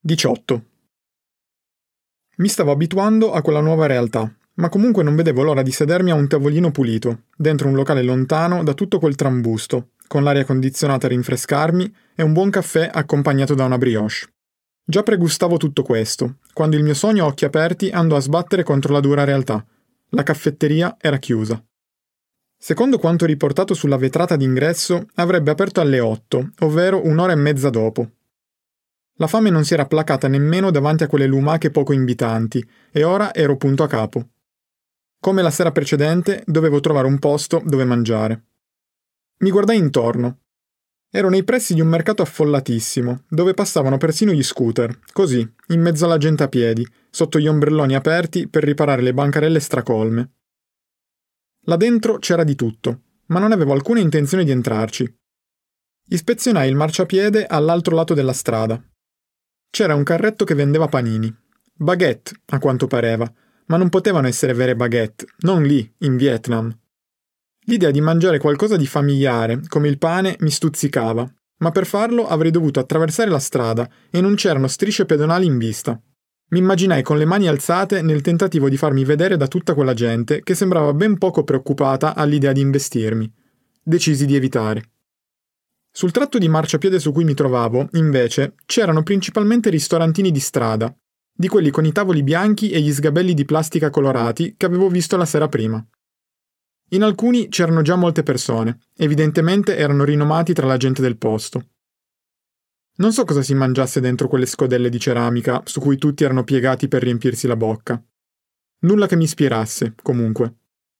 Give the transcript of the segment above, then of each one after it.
18. Mi stavo abituando a quella nuova realtà, ma comunque non vedevo l'ora di sedermi a un tavolino pulito, dentro un locale lontano da tutto quel trambusto, con l'aria condizionata a rinfrescarmi e un buon caffè accompagnato da una brioche. Già pregustavo tutto questo, quando il mio sogno a occhi aperti andò a sbattere contro la dura realtà. La caffetteria era chiusa. Secondo quanto riportato sulla vetrata d'ingresso, avrebbe aperto alle 8, ovvero un'ora e mezza dopo. La fame non si era placata nemmeno davanti a quelle lumache poco invitanti, e ora ero punto a capo. Come la sera precedente, dovevo trovare un posto dove mangiare. Mi guardai intorno. Ero nei pressi di un mercato affollatissimo, dove passavano persino gli scooter, così, in mezzo alla gente a piedi, sotto gli ombrelloni aperti per riparare le bancarelle stracolme. Là dentro c'era di tutto, ma non avevo alcuna intenzione di entrarci. Ispezionai il marciapiede all'altro lato della strada. C'era un carretto che vendeva panini. Baguette, a quanto pareva, ma non potevano essere vere baguette, non lì, in Vietnam. L'idea di mangiare qualcosa di familiare, come il pane, mi stuzzicava, ma per farlo avrei dovuto attraversare la strada e non c'erano strisce pedonali in vista. Mi immaginai con le mani alzate nel tentativo di farmi vedere da tutta quella gente che sembrava ben poco preoccupata all'idea di investirmi. Decisi di evitare. Sul tratto di marciapiede su cui mi trovavo, invece, c'erano principalmente ristorantini di strada, di quelli con i tavoli bianchi e gli sgabelli di plastica colorati che avevo visto la sera prima. In alcuni c'erano già molte persone, evidentemente erano rinomati tra la gente del posto. Non so cosa si mangiasse dentro quelle scodelle di ceramica su cui tutti erano piegati per riempirsi la bocca. Nulla che mi ispirasse, comunque.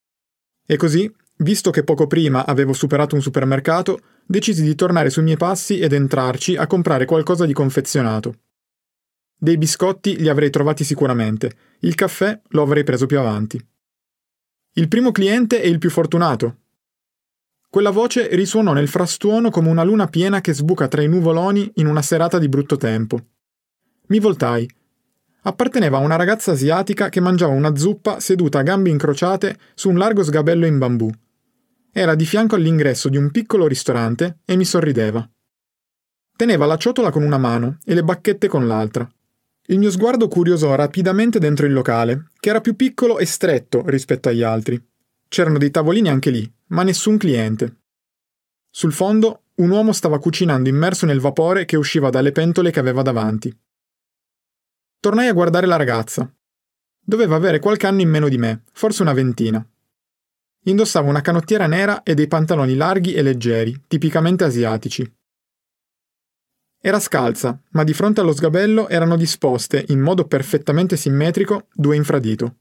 E così, visto che poco prima avevo superato un supermercato, decisi di tornare sui miei passi ed entrarci a comprare qualcosa di confezionato. Dei biscotti li avrei trovati sicuramente, il caffè lo avrei preso più avanti. Il primo cliente è il più fortunato. Quella voce risuonò nel frastuono come una luna piena che sbuca tra i nuvoloni in una serata di brutto tempo. Mi voltai. Apparteneva a una ragazza asiatica che mangiava una zuppa seduta a gambe incrociate su un largo sgabello in bambù. Era di fianco all'ingresso di un piccolo ristorante e mi sorrideva. Teneva la ciotola con una mano e le bacchette con l'altra. Il mio sguardo curiosò rapidamente dentro il locale, che era più piccolo e stretto rispetto agli altri. C'erano dei tavolini anche lì, ma nessun cliente. Sul fondo, un uomo stava cucinando immerso nel vapore che usciva dalle pentole che aveva davanti. Tornai a guardare la ragazza. Doveva avere qualche anno in meno di me, forse una ventina. Indossava una canottiera nera e dei pantaloni larghi e leggeri, tipicamente asiatici. Era scalza, ma di fronte allo sgabello erano disposte, in modo perfettamente simmetrico, due infradito.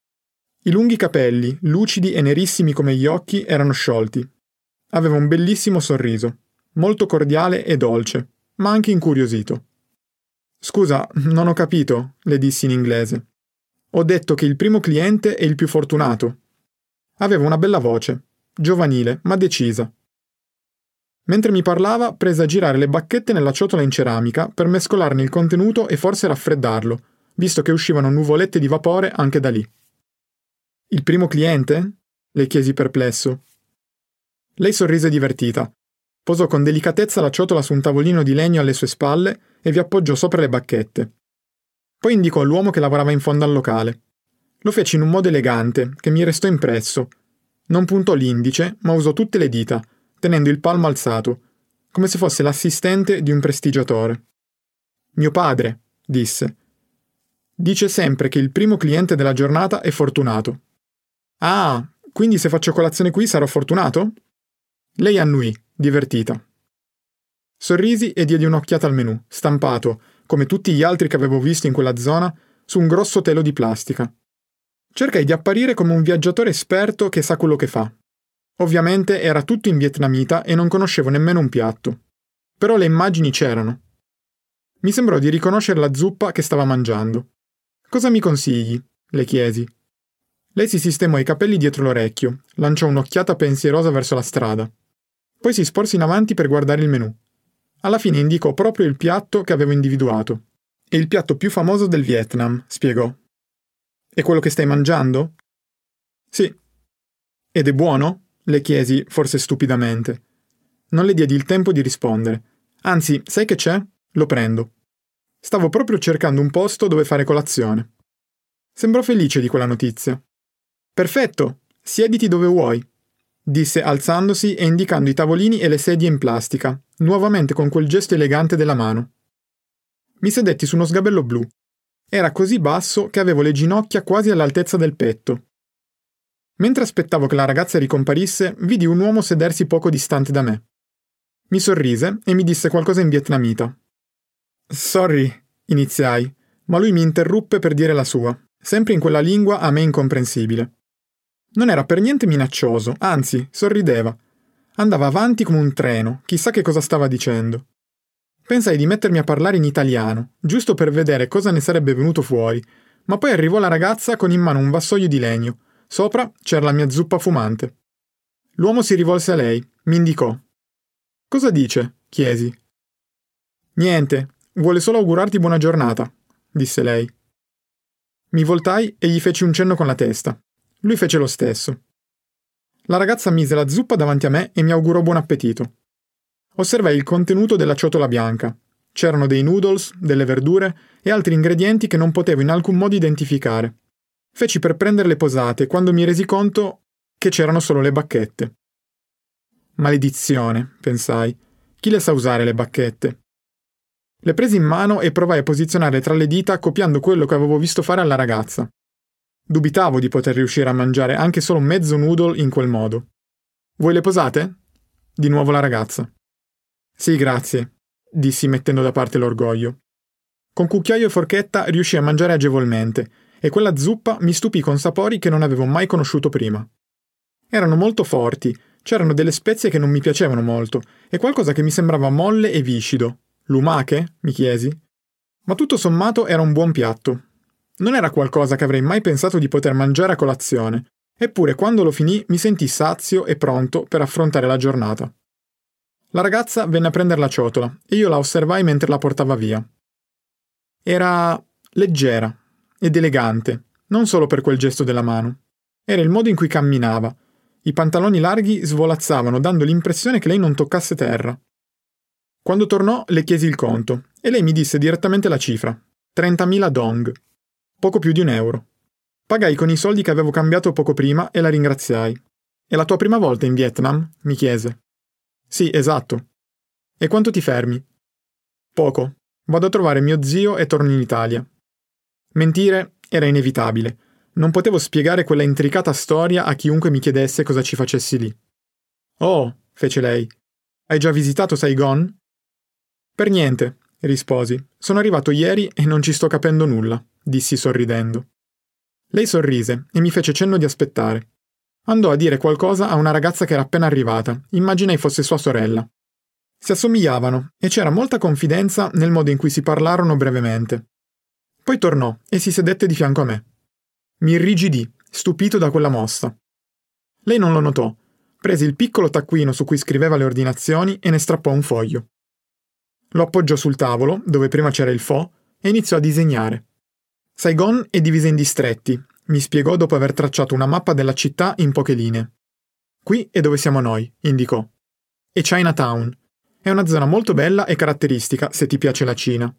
I lunghi capelli, lucidi e nerissimi come gli occhi, erano sciolti. Aveva un bellissimo sorriso, molto cordiale e dolce, ma anche incuriosito. «Scusa, non ho capito», le dissi in inglese. «Ho detto che il primo cliente è il più fortunato». Aveva una bella voce, giovanile, ma decisa. Mentre mi parlava, prese a girare le bacchette nella ciotola in ceramica per mescolarne il contenuto e forse raffreddarlo, visto che uscivano nuvolette di vapore anche da lì. «Il primo cliente?» le chiesi perplesso. Lei sorrise divertita. Posò con delicatezza la ciotola su un tavolino di legno alle sue spalle e vi appoggiò sopra le bacchette. Poi indicò all'uomo che lavorava in fondo al locale. Lo fece in un modo elegante, che mi restò impresso. Non puntò l'indice, ma usò tutte le dita, tenendo il palmo alzato, come se fosse l'assistente di un prestigiatore. «Mio padre», disse. «Dice sempre che il primo cliente della giornata è fortunato». «Ah, quindi se faccio colazione qui sarò fortunato?» Lei annuì, divertita. Sorrisi e diedi un'occhiata al menù, stampato, come tutti gli altri che avevo visto in quella zona, su un grosso telo di plastica. Cercai di apparire come un viaggiatore esperto che sa quello che fa. Ovviamente era tutto in vietnamita e non conoscevo nemmeno un piatto. Però le immagini c'erano. Mi sembrò di riconoscere la zuppa che stava mangiando. «Cosa mi consigli?» le chiesi. Lei si sistemò i capelli dietro l'orecchio, lanciò un'occhiata pensierosa verso la strada. Poi si sporse in avanti per guardare il menù. Alla fine indicò proprio il piatto che avevo individuato. «È il piatto più famoso del Vietnam», spiegò. «È quello che stai mangiando?» «Sì». «Ed è buono?» le chiesi, forse stupidamente. Non le diedi il tempo di rispondere. «Anzi, sai che c'è? Lo prendo». Stavo proprio cercando un posto dove fare colazione. Sembrò felice di quella notizia. Perfetto, siediti dove vuoi, disse alzandosi e indicando i tavolini e le sedie in plastica, nuovamente con quel gesto elegante della mano. Mi sedetti su uno sgabello blu. Era così basso che avevo le ginocchia quasi all'altezza del petto. Mentre aspettavo che la ragazza ricomparisse, vidi un uomo sedersi poco distante da me. Mi sorrise e mi disse qualcosa in vietnamita. Sorry, iniziai, ma lui mi interruppe per dire la sua, sempre in quella lingua a me incomprensibile. Non era per niente minaccioso, anzi, sorrideva. Andava avanti come un treno, chissà che cosa stava dicendo. Pensai di mettermi a parlare in italiano, giusto per vedere cosa ne sarebbe venuto fuori, ma poi arrivò la ragazza con in mano un vassoio di legno. Sopra c'era la mia zuppa fumante. L'uomo si rivolse a lei, mi indicò. Cosa dice? Chiesi. Niente, vuole solo augurarti buona giornata, disse lei. Mi voltai e gli feci un cenno con la testa. Lui fece lo stesso. La ragazza mise la zuppa davanti a me e mi augurò buon appetito. Osservai il contenuto della ciotola bianca. C'erano dei noodles, delle verdure e altri ingredienti che non potevo in alcun modo identificare. Feci per prendere le posate quando mi resi conto che c'erano solo le bacchette. Maledizione, pensai. Chi le sa usare le bacchette? Le presi in mano e provai a posizionare tra le dita copiando quello che avevo visto fare alla ragazza. Dubitavo di poter riuscire a mangiare anche solo mezzo noodle in quel modo. Vuoi le posate? Di nuovo la ragazza. Sì, grazie, dissi mettendo da parte l'orgoglio. Con cucchiaio e forchetta riuscii a mangiare agevolmente e quella zuppa mi stupì con sapori che non avevo mai conosciuto prima. Erano molto forti, c'erano delle spezie che non mi piacevano molto e qualcosa che mi sembrava molle e viscido. Lumache? Mi chiesi. Ma tutto sommato era un buon piatto. Non era qualcosa che avrei mai pensato di poter mangiare a colazione, eppure quando lo finì mi sentii sazio e pronto per affrontare la giornata. La ragazza venne a prendere la ciotola e io la osservai mentre la portava via. Era leggera ed elegante, non solo per quel gesto della mano. Era il modo in cui camminava. I pantaloni larghi svolazzavano dando l'impressione che lei non toccasse terra. Quando tornò le chiesi il conto e lei mi disse direttamente la cifra. 30.000 dong. Poco più di €1. Pagai con i soldi che avevo cambiato poco prima e la ringraziai. È la tua prima volta in Vietnam? Mi chiese. Sì, esatto. E quanto ti fermi? Poco. Vado a trovare mio zio e torno in Italia. Mentire era inevitabile. Non potevo spiegare quella intricata storia a chiunque mi chiedesse cosa ci facessi lì. Oh, fece lei. Hai già visitato Saigon? Per niente, risposi. Sono arrivato ieri e non ci sto capendo nulla, dissi sorridendo. Lei sorrise e mi fece cenno di aspettare. Andò a dire qualcosa a una ragazza che era appena arrivata, immaginai fosse sua sorella. Si assomigliavano e c'era molta confidenza nel modo in cui si parlarono brevemente. Poi tornò e si sedette di fianco a me. Mi irrigidì, stupito da quella mossa. Lei non lo notò. Prese il piccolo taccuino su cui scriveva le ordinazioni e ne strappò un foglio. Lo appoggiò sul tavolo, dove prima c'era il pho, e iniziò a disegnare. Saigon è divisa in distretti, mi spiegò dopo aver tracciato una mappa della città in poche linee. Qui è dove siamo noi, indicò. E Chinatown. È una zona molto bella e caratteristica se ti piace la Cina.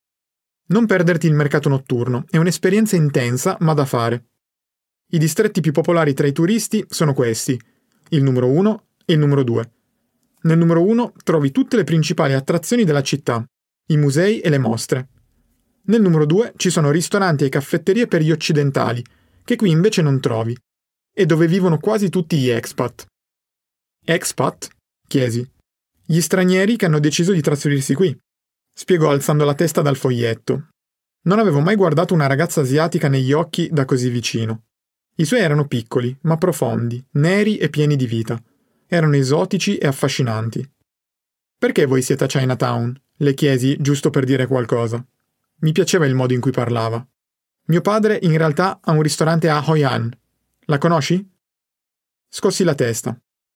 Non perderti il mercato notturno, è un'esperienza intensa ma da fare. I distretti più popolari tra i turisti sono questi, il numero 1 e il numero 2. Nel numero 1 trovi tutte le principali attrazioni della città, i musei e le mostre. Nel numero 2 ci sono ristoranti e caffetterie per gli occidentali, che qui invece non trovi, e dove vivono quasi tutti gli expat. Expat? Chiesi. Gli stranieri che hanno deciso di trasferirsi qui, spiegò alzando la testa dal foglietto. Non avevo mai guardato una ragazza asiatica negli occhi da così vicino. I suoi erano piccoli, ma profondi, neri e pieni di vita. Erano esotici e affascinanti. Perché voi siete a Chinatown? Le chiesi, giusto per dire qualcosa. Mi piaceva il modo in cui parlava. Mio padre in realtà ha un ristorante a Hoi An. La conosci? Scossi la testa.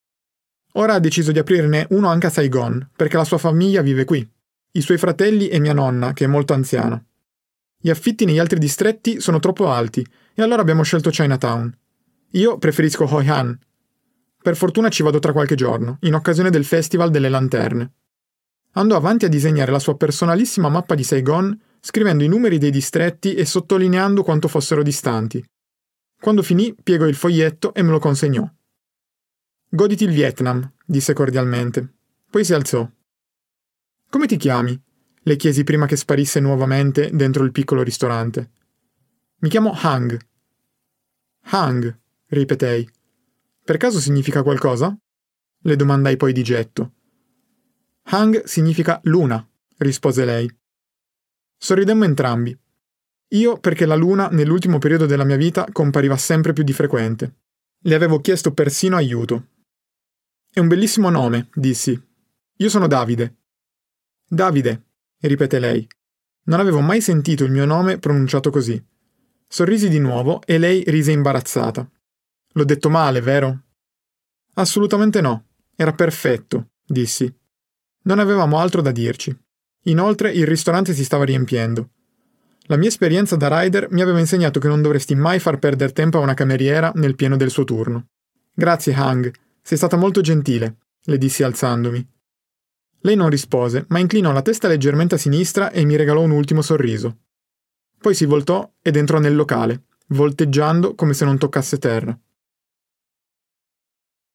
Ora ha deciso di aprirne uno anche a Saigon, perché la sua famiglia vive qui. I suoi fratelli e mia nonna, che è molto anziana. Gli affitti negli altri distretti sono troppo alti, e allora abbiamo scelto Chinatown. Io preferisco Hoi An. Per fortuna ci vado tra qualche giorno, in occasione del Festival delle Lanterne. Andò avanti a disegnare la sua personalissima mappa di Saigon scrivendo i numeri dei distretti e sottolineando quanto fossero distanti. Quando finì, piegò il foglietto e me lo consegnò. «Goditi il Vietnam», disse cordialmente. Poi si alzò. «Come ti chiami?» le chiesi prima che sparisse nuovamente dentro il piccolo ristorante. «Mi chiamo Hang». «Hang», ripetei. «Per caso significa qualcosa?» le domandai poi di getto. «Hang significa luna», rispose lei. Sorridemmo entrambi. Io perché la luna nell'ultimo periodo della mia vita compariva sempre più di frequente. Le avevo chiesto persino aiuto. «È un bellissimo nome», dissi. «Io sono Davide». «Davide», ripeté lei. Non avevo mai sentito il mio nome pronunciato così. Sorrisi di nuovo e lei rise imbarazzata. «L'ho detto male, vero?» «Assolutamente no. Era perfetto», dissi. Non avevamo altro da dirci. Inoltre il ristorante si stava riempiendo. La mia esperienza da rider mi aveva insegnato che non dovresti mai far perdere tempo a una cameriera nel pieno del suo turno. «Grazie, Hang. Sei stata molto gentile», le dissi alzandomi. Lei non rispose, ma inclinò la testa leggermente a sinistra e mi regalò un ultimo sorriso. Poi si voltò ed entrò nel locale, volteggiando come se non toccasse terra.